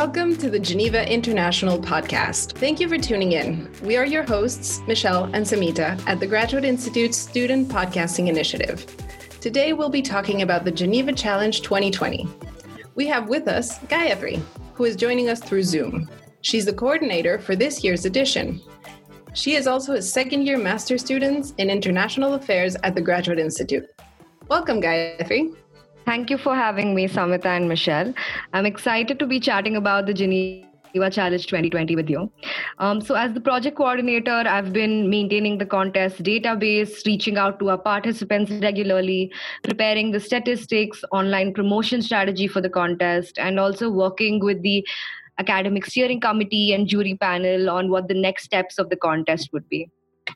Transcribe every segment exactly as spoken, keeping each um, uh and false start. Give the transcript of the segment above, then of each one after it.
Welcome to the Geneva International Podcast. Thank you for tuning in. We are your hosts, Michelle and Samita, at the Graduate Institute's Student Podcasting Initiative. Today, we'll be talking about the Geneva Challenge twenty twenty. We have with us Gayatri, who is joining us through Zoom. She's the coordinator for this year's edition. She is also a second-year master student in International Affairs at the Graduate Institute. Welcome, Gayatri. Thank you for having me, Samita and Michelle. I'm excited to be chatting about the Geneva Challenge twenty twenty with you. Um, so as the project coordinator, I've been maintaining the contest database, reaching out to our participants regularly, preparing the statistics, online promotion strategy for the contest, and also working with the academic steering committee and jury panel on what the next steps of the contest would be.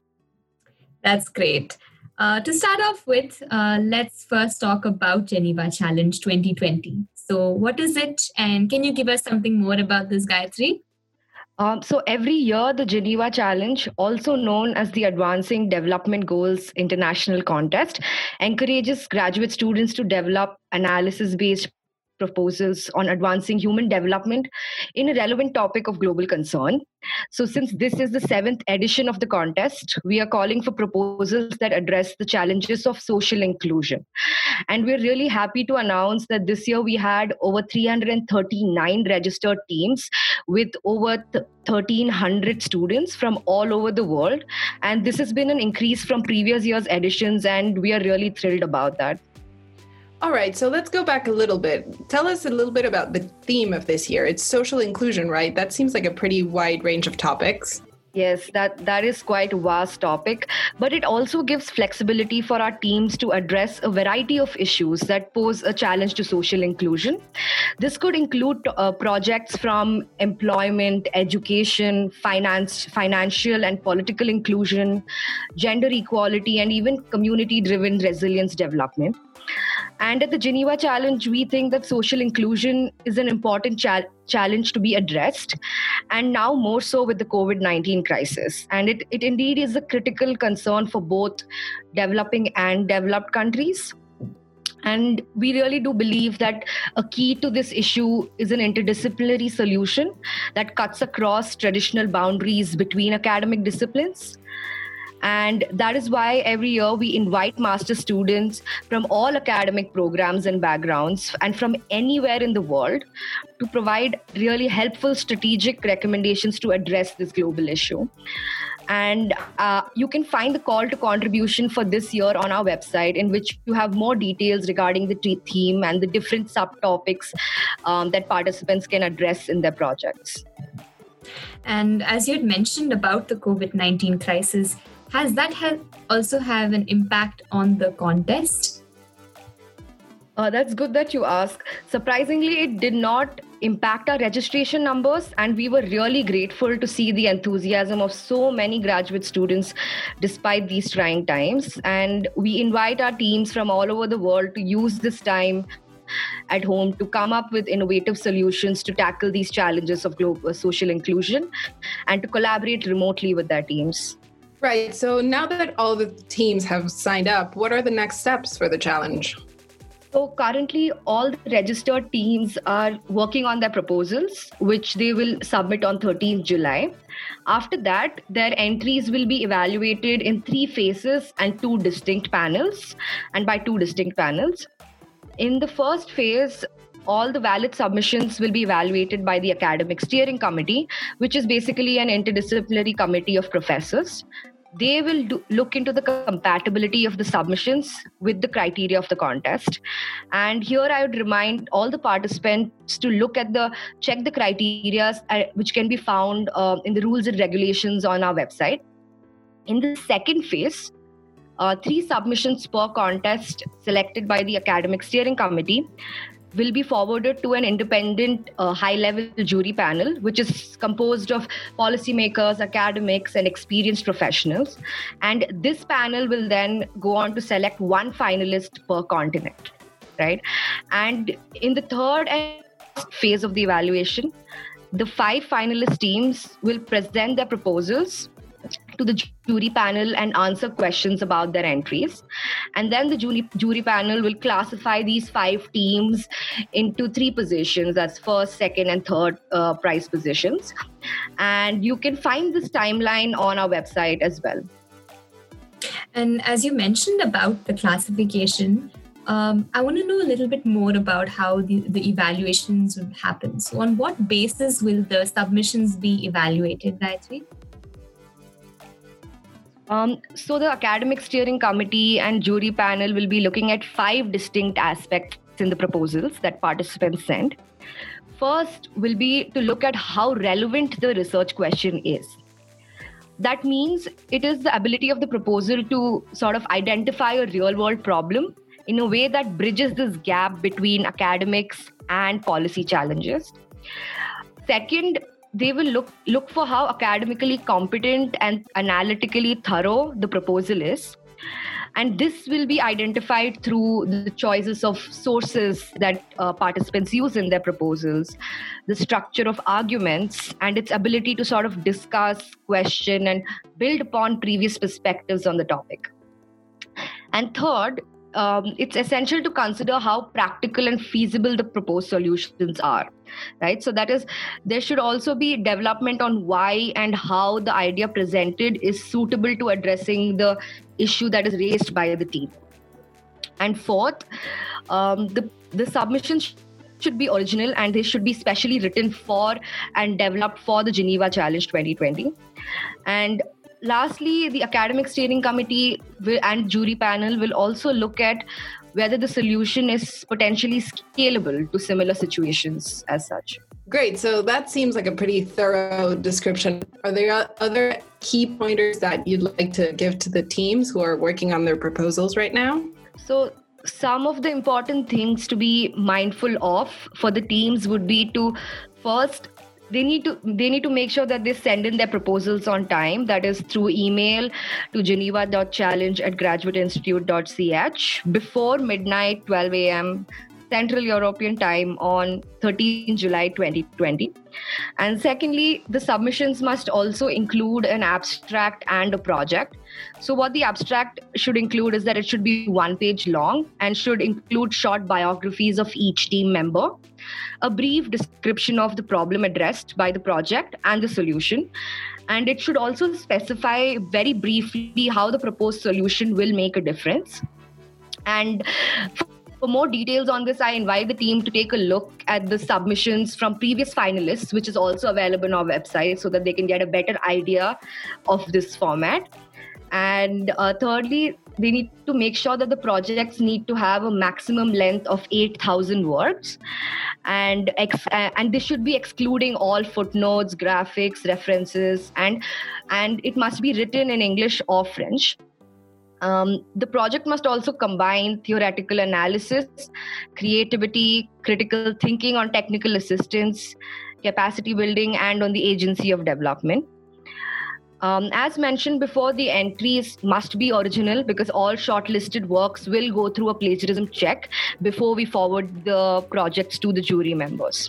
That's great. Uh, to start off with, uh, let's first talk about Geneva Challenge twenty twenty. So what is it, and can you give us something more about this, Gayatri? Um, so every year, the Geneva Challenge, also known as the Advancing Development Goals International Contest, encourages graduate students to develop analysis-based proposals on advancing human development in a relevant topic of global concern. So since this is the seventh edition of the contest, we are calling for proposals that address the challenges of social inclusion. And we're really happy to announce that this year we had over three hundred thirty-nine registered teams with over thirteen hundred students from all over the world. And this has been an increase from previous year's editions, and we are really thrilled about that. All right, so let's go back a little bit. Tell us a little bit about the theme of this year. It's social inclusion, right? That seems like a pretty wide range of topics. Yes, that, that is quite a vast topic, but it also gives flexibility for our teams to address a variety of issues that pose a challenge to social inclusion. This could include uh, projects from employment, education, finance, financial and political inclusion, gender equality, and even community-driven resilience development. And at the Geneva Challenge, we think that social inclusion is an important cha- challenge to be addressed, and now more so with the covid nineteen crisis. And it, it indeed is a critical concern for both developing and developed countries. And we really do believe that a key to this issue is an interdisciplinary solution that cuts across traditional boundaries between academic disciplines. And that is why every year we invite master students from all academic programs and backgrounds and from anywhere in the world to provide really helpful strategic recommendations to address this global issue. And uh, you can find the call to contribution for this year on our website, in which you have more details regarding the t- theme and the different subtopics um, that participants can address in their projects. And as you had mentioned about the covid nineteen crisis, has that have also have an impact on the contest? Uh, that's good that you ask. Surprisingly, it did not impact our registration numbers, and we were really grateful to see the enthusiasm of so many graduate students despite these trying times. And we invite our teams from all over the world to use this time at home to come up with innovative solutions to tackle these challenges of global social inclusion and to collaborate remotely with their teams. Right. So now that all the teams have signed up, what are the next steps for the challenge? So currently, all the registered teams are working on their proposals, which they will submit on thirteenth July. After that, their entries will be evaluated in three phases and two distinct panels, and by two distinct panels. In the first phase, all the valid submissions will be evaluated by the Academic Steering Committee, which is basically an interdisciplinary committee of professors. They will do, look into the compatibility of the submissions with the criteria of the contest. And here I would remind all the participants to look at the, check the criteria uh, which can be found uh, in the rules and regulations on our website. In the second phase, uh, three submissions per contest selected by the Academic Steering Committee will be forwarded to an independent uh, high-level jury panel, which is composed of policymakers, academics, and experienced professionals. And this panel will then go on to select one finalist per continent, right? And in the third and last phase of the evaluation, the five finalist teams will present their proposals to the jury panel and answer questions about their entries. And then the jury, jury panel will classify these five teams into three positions. That's first, second, and third uh, prize positions. And you can find this timeline on our website as well. And as you mentioned about the classification, um, I want to know a little bit more about how the, the evaluations will happen. So on what basis will the submissions be evaluated, Gayatri? Um, so the academic steering committee and jury panel will be looking at five distinct aspects in the proposals that participants send. First will be to look at how relevant the research question is. That means it is the ability of the proposal to sort of identify a real-world problem in a way that bridges this gap between academics and policy challenges. Second, they will look look for how academically competent and analytically thorough the proposal is. And this will be identified through the choices of sources that uh, participants use in their proposals, the structure of arguments, and its ability to sort of discuss, question, and build upon previous perspectives on the topic. And third, Um, it's essential to consider how practical and feasible the proposed solutions are, right? So that is, there should also be development on why and how the idea presented is suitable to addressing the issue that is raised by the team. And fourth, um, the, the submissions should be original and they should be specially written for and developed for the Geneva Challenge twenty twenty. And lastly, the academic steering committee will, and jury panel will also look at whether the solution is potentially scalable to similar situations as such. Great. So that seems like a pretty thorough description. Are there other key pointers that you'd like to give to the teams who are working on their proposals right now? So some of the important things to be mindful of for the teams would be to first, They need to they need to make sure that they send in their proposals on time. That is through email to geneva dot challenge at graduate institute dot c h before midnight, twelve a.m. Central European Time on thirteenth July twenty twenty. And secondly, the submissions must also include an abstract and a project. So what the abstract should include is that it should be one page long and should include short biographies of each team member, a brief description of the problem addressed by the project and the solution. And it should also specify very briefly how the proposed solution will make a difference. And for more details on this, I invite the team to take a look at the submissions from previous finalists, which is also available on our website so that they can get a better idea of this format. And uh, thirdly, they need to make sure that the projects need to have a maximum length of eight thousand words. And, ex- and this should be excluding all footnotes, graphics, references, and, and it must be written in English or French. Um, the project must also combine theoretical analysis, creativity, critical thinking on technical assistance, capacity building, and on the agency of development. Um, as mentioned before, the entries must be original because all shortlisted works will go through a plagiarism check before we forward the projects to the jury members.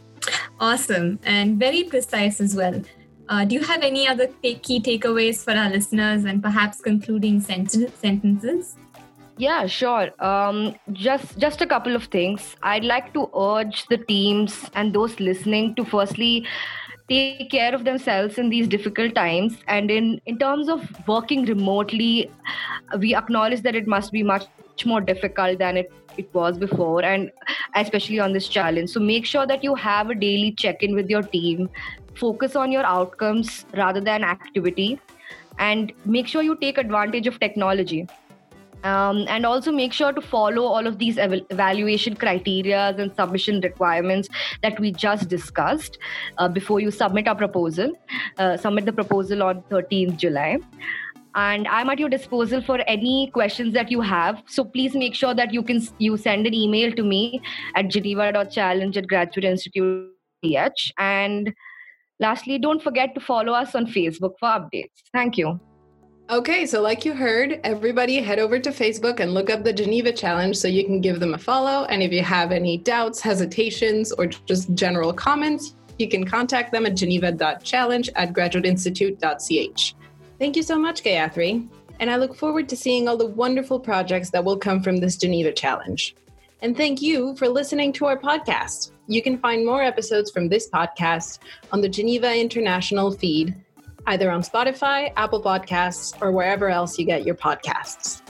Awesome, and very precise as well. Uh, do you have any other take- key takeaways for our listeners and perhaps concluding sent- sentences? Yeah, sure. Um, just, just a couple of things. I'd like to urge the teams and those listening to firstly take care of themselves in these difficult times. And in, in terms of working remotely, we acknowledge that it must be much more difficult than it, it was before, and especially on this challenge. So make sure that you have a daily check-in with your team. Focus on your outcomes rather than activity, and make sure you take advantage of technology. Um, and also make sure to follow all of these ev- evaluation criteria and submission requirements that we just discussed uh, before you submit a proposal. Uh, submit the proposal on thirteenth July. And I'm at your disposal for any questions that you have. So please make sure that you can you send an email to me at geneva dot challenge at graduate institute dot c h. And lastly, don't forget to follow us on Facebook for updates. Thank you. Okay, so like you heard, everybody head over to Facebook and look up the Geneva Challenge so you can give them a follow. And if you have any doubts, hesitations, or just general comments, you can contact them at geneva dot challenge at graduate institute dot c h. Thank you so much, Gayatri. And I look forward to seeing all the wonderful projects that will come from this Geneva Challenge. And thank you for listening to our podcast. You can find more episodes from this podcast on the Geneva International feed, either on Spotify, Apple Podcasts, or wherever else you get your podcasts.